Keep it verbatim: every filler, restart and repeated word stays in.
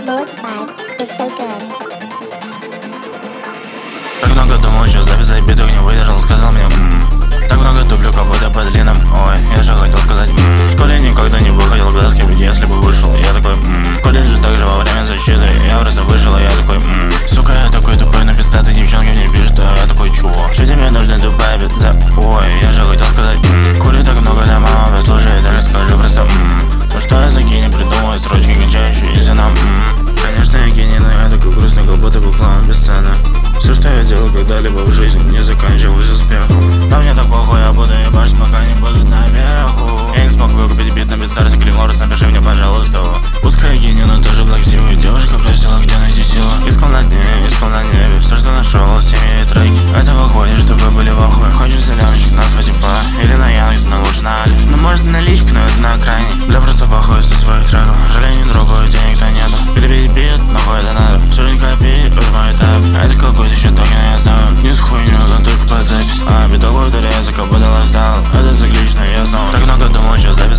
Lord's vibe is so good. Так много думал, что записать биток, не выдержал, сказал мне м-м. Так много туплю, как будто под лином. Ой, я же хотел сказать м-м. В школе никогда не выходил в глазки, ведь если бы вышел, я такой м-м. В колледже также во время защиты я просто вышел, и я такой м-м. Сука, я такой тупой, но пиздатый девчонки мне пишут, а я такой чего? Что тебе нужно тупая беда? Ой, я же хотел сказать м-м. Курю так много, да мама послушай, даже скажу просто м-м. Ну что я за гений придумываю строчки, кончающие из нам м-м. Конечно я гений, но я такой грустный, как будто бы клоун без сцены. Все, что я делал когда-либо в жизни, не заканчивалось успехом. Но мне так плохо, я буду ебашить, пока не буду наверху. Я не смог выкупить бит на битстарсе, Климорус, напиши мне, пожалуйста. Пускай я гений, но тоже плаксивый. Девушка просила, где найти силу. Искал на дне, искал на небе, все, что нашел, семьи и треки. Это выходит, что вы были в охуе. Хочется лямчик на Spotify или на Яндекс, но лучше на Альф. Ну может наличку, но это на окраине. Бля, просто в охуе со своих треков. Жалею, не дропаю, денег-то нету. Перебить бит, но хуй это надо. Сотень копий, уже мой этап. Это какой-то еще токен, я знаю. Не с хуйню, но только под запись. А биток повторяется, как будто лайфстайл. Это циклично, я знал. Так много думал, что запись